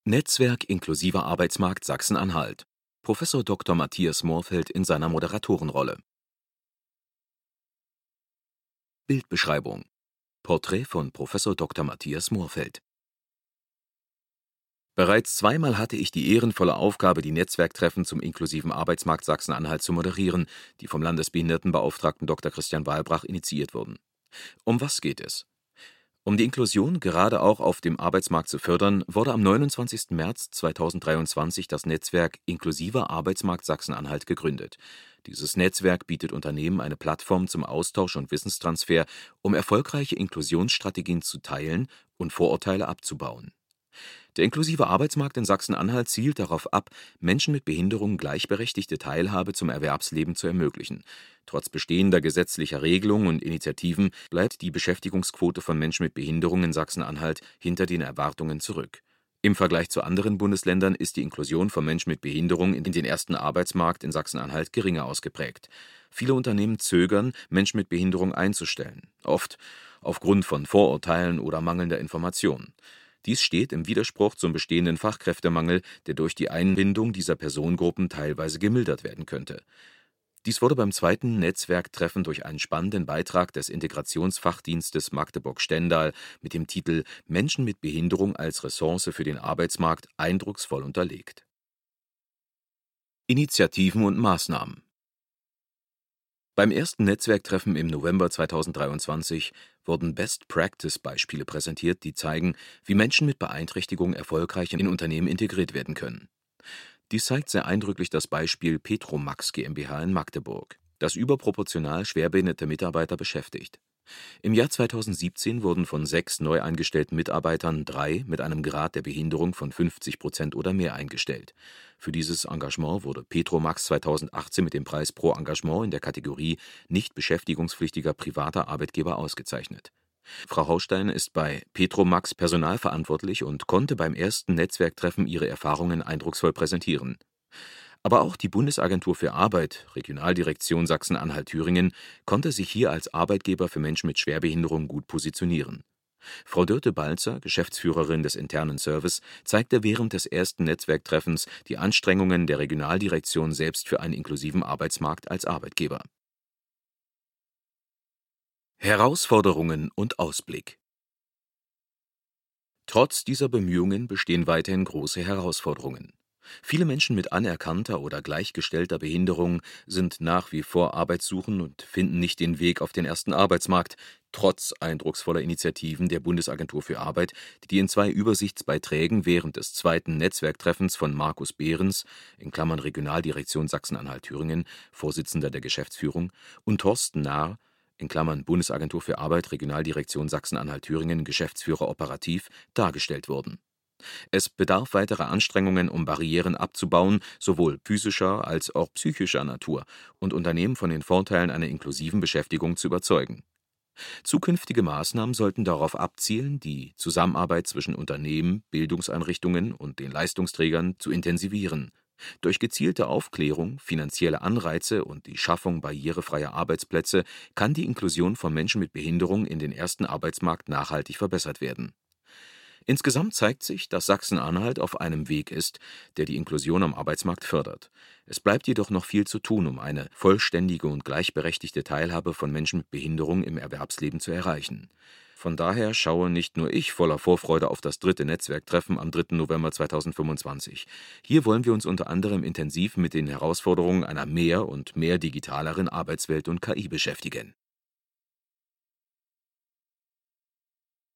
Netzwerk inklusiver Arbeitsmarkt Sachsen-Anhalt. Professor Dr. Matthias Moorfeld in seiner Moderatorenrolle. Bildbeschreibung: Porträt von Professor Dr. Matthias Moorfeld. Bereits zweimal hatte ich die ehrenvolle Aufgabe, die Netzwerktreffen zum inklusiven Arbeitsmarkt Sachsen-Anhalt zu moderieren, die vom Landesbehindertenbeauftragten Dr. Christian Walbrach initiiert wurden. Um was geht es? Um die Inklusion gerade auch auf dem Arbeitsmarkt zu fördern, wurde am 29. März 2023 das Netzwerk Inklusiver Arbeitsmarkt Sachsen-Anhalt gegründet. Dieses Netzwerk bietet Unternehmen eine Plattform zum Austausch und Wissenstransfer, um erfolgreiche Inklusionsstrategien zu teilen und Vorurteile abzubauen. Der inklusive Arbeitsmarkt in Sachsen-Anhalt zielt darauf ab, Menschen mit Behinderung gleichberechtigte Teilhabe zum Erwerbsleben zu ermöglichen. Trotz bestehender gesetzlicher Regelungen und Initiativen bleibt die Beschäftigungsquote von Menschen mit Behinderung in Sachsen-Anhalt hinter den Erwartungen zurück. Im Vergleich zu anderen Bundesländern ist die Inklusion von Menschen mit Behinderung in den ersten Arbeitsmarkt in Sachsen-Anhalt geringer ausgeprägt. Viele Unternehmen zögern, Menschen mit Behinderung einzustellen, oft aufgrund von Vorurteilen oder mangelnder Information. Dies steht im Widerspruch zum bestehenden Fachkräftemangel, der durch die Einbindung dieser Personengruppen teilweise gemildert werden könnte. Dies wurde beim zweiten Netzwerktreffen durch einen spannenden Beitrag des Integrationsfachdienstes Magdeburg-Stendal mit dem Titel »Menschen mit Behinderung als Ressource für den Arbeitsmarkt« eindrucksvoll unterlegt. Initiativen und Maßnahmen. Beim ersten Netzwerktreffen im November 2023 wurden Best-Practice-Beispiele präsentiert, die zeigen, wie Menschen mit Beeinträchtigung erfolgreich in Unternehmen integriert werden können. Dies zeigt sehr eindrücklich das Beispiel Petromax GmbH in Magdeburg, das überproportional schwerbehinderte Mitarbeiter beschäftigt. Im Jahr 2017 wurden von 6 neu eingestellten Mitarbeitern 3 mit einem Grad der Behinderung von 50% oder mehr eingestellt. Für dieses Engagement wurde Petromax 2018 mit dem Preis pro Engagement in der Kategorie nicht beschäftigungspflichtiger privater Arbeitgeber ausgezeichnet. Frau Haustein ist bei Petromax personalverantwortlich und konnte beim ersten Netzwerktreffen ihre Erfahrungen eindrucksvoll präsentieren. Aber auch die Bundesagentur für Arbeit, Regionaldirektion Sachsen-Anhalt-Thüringen, konnte sich hier als Arbeitgeber für Menschen mit Schwerbehinderung gut positionieren. Frau Dörte-Balzer, Geschäftsführerin des internen Service, zeigte während des ersten Netzwerktreffens die Anstrengungen der Regionaldirektion selbst für einen inklusiven Arbeitsmarkt als Arbeitgeber. Herausforderungen und Ausblick. Trotz dieser Bemühungen bestehen weiterhin große Herausforderungen. Viele Menschen mit anerkannter oder gleichgestellter Behinderung sind nach wie vor arbeitssuchend und finden nicht den Weg auf den ersten Arbeitsmarkt, trotz eindrucksvoller Initiativen der Bundesagentur für Arbeit, die in 2 Übersichtsbeiträgen während des zweiten Netzwerktreffens von Markus Behrens (Regionaldirektion Sachsen-Anhalt-Thüringen, Vorsitzender der Geschäftsführung) und Thorsten Nahr (Bundesagentur für Arbeit, Regionaldirektion Sachsen-Anhalt-Thüringen, Geschäftsführer operativ) dargestellt wurden. Es bedarf weiterer Anstrengungen, um Barrieren abzubauen, sowohl physischer als auch psychischer Natur, und Unternehmen von den Vorteilen einer inklusiven Beschäftigung zu überzeugen. Zukünftige Maßnahmen sollten darauf abzielen, die Zusammenarbeit zwischen Unternehmen, Bildungseinrichtungen und den Leistungsträgern zu intensivieren. Durch gezielte Aufklärung, finanzielle Anreize und die Schaffung barrierefreier Arbeitsplätze kann die Inklusion von Menschen mit Behinderung in den ersten Arbeitsmarkt nachhaltig verbessert werden. Insgesamt zeigt sich, dass Sachsen-Anhalt auf einem Weg ist, der die Inklusion am Arbeitsmarkt fördert. Es bleibt jedoch noch viel zu tun, um eine vollständige und gleichberechtigte Teilhabe von Menschen mit Behinderung im Erwerbsleben zu erreichen. Von daher schaue nicht nur ich voller Vorfreude auf das 3. Netzwerktreffen am 3. November 2025. Hier wollen wir uns unter anderem intensiv mit den Herausforderungen einer mehr und mehr digitaleren Arbeitswelt und KI beschäftigen.